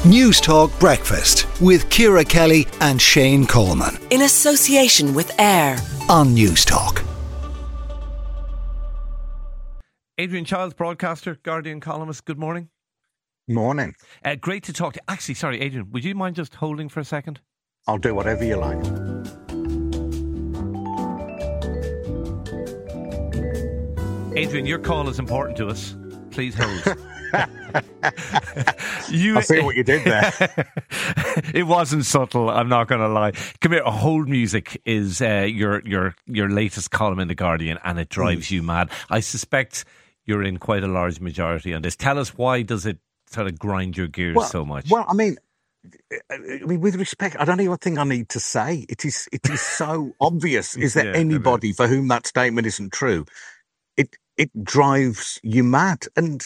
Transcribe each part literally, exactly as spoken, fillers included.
News Talk Breakfast with Ciara Kelly and Shane Coleman. In association with AIR on News Talk. Adrian Childs, broadcaster, Guardian columnist, good morning. Morning. Uh, great to talk to you. Actually, sorry, Adrian, would you mind just holding for a second? I'll do whatever you like. Adrian, your call is important to us. Please hold. you, I see what you did there. It wasn't subtle, I'm not going to lie. Come here, Hold Music is uh, your your your latest column in The Guardian, and it drives mm. you mad. I suspect you're in quite a large majority on this. Tell us, why does it sort of grind your gears well, so much? Well, I mean, I mean, with respect, I don't even think I need to say. It is it is so obvious. Is there yeah, anybody for whom that statement isn't true? It it drives you mad. And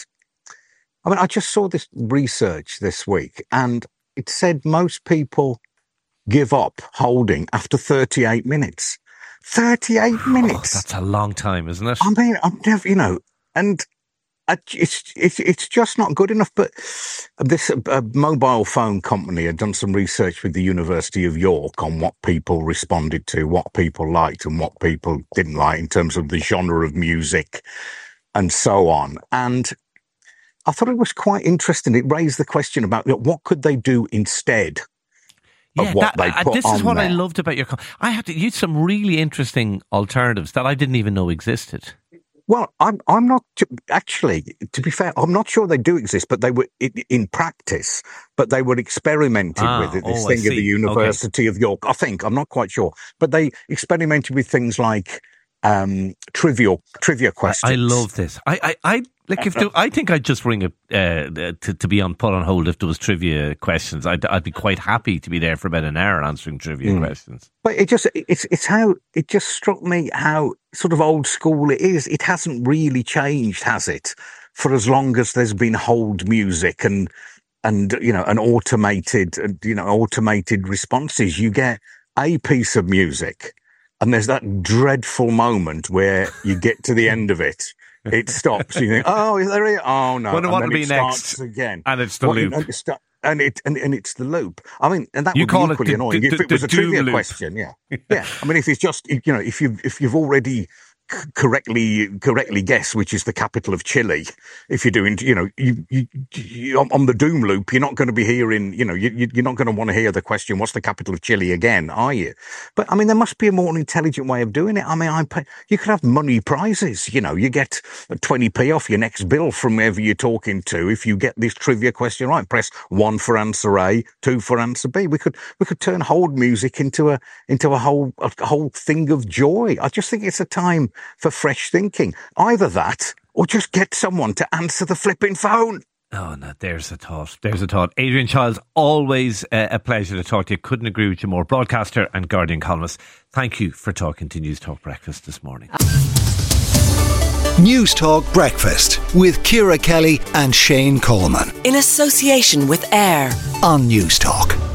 I mean, I just saw this research this week, and it said most people give up holding after thirty-eight minutes. thirty-eight minutes. Oh, that's a long time, isn't it? I mean, I'm never, you know, and I, it's it's it's just not good enough. But this uh, mobile phone company had done some research with the University of York on what people responded to, what people liked, and what people didn't like in terms of the genre of music, and so on. And I thought it was quite interesting. It raised the question about, you know, what could they do instead of yeah, what that, they put this on is what there. I loved about your. I had to use some really interesting alternatives that I didn't even know existed. Well, I'm I'm not actually. To be fair, I'm not sure they do exist, but they were in, in practice. But they were experimented ah, with at this oh, thing at the University okay. of York. I think I'm not quite sure, but they experimented with things like um, trivial trivia questions. I, I love this. I I. I Like if there, I think I'd just ring a uh, to to be on put on hold if there was trivia questions. I'd I'd be quite happy to be there for about an hour answering trivia mm. questions. But it just it's it's how it just struck me how sort of old school it is. It hasn't really changed, has it? For as long as there's been hold music and and you know an automated you know automated responses, you get a piece of music, and there's that dreadful moment where you get to the end of it. It stops. You think, oh, is there? Oh no! Wonder what will be next again, and it's the what, loop, and, st- and it and, and it's the loop. I mean, and that you would call be equally it the, annoying the, if it the, was the a trivia loop. question. Yeah, yeah. I mean, if it's just you know, if you if you've already correctly correctly guessed which is the capital of Chile, if you're doing you know you, you, you on the doom loop, you're not going to be hearing you know you, you're not going to want to hear the question, what's the capital of Chile again, are you? But I mean, there must be a more intelligent way of doing it. I mean, I pay, you could have money prizes. You know, you get twenty p off your next bill from whoever you're talking to if you get this trivia question right. Press one for answer A, two for answer B. We could we could turn hold music into a into a whole a whole thing of joy. I just think it's a time for fresh thinking. Either that, or just get someone to answer the flipping phone. Oh, no, there's a thought. There's a thought. Adrian Childs, always uh, a pleasure to talk to you. Couldn't agree with you more. Broadcaster and Guardian columnist. Thank you for talking to News Talk Breakfast this morning. News Talk Breakfast with Ciara Kelly and Shane Coleman. In association with AIR on News Talk.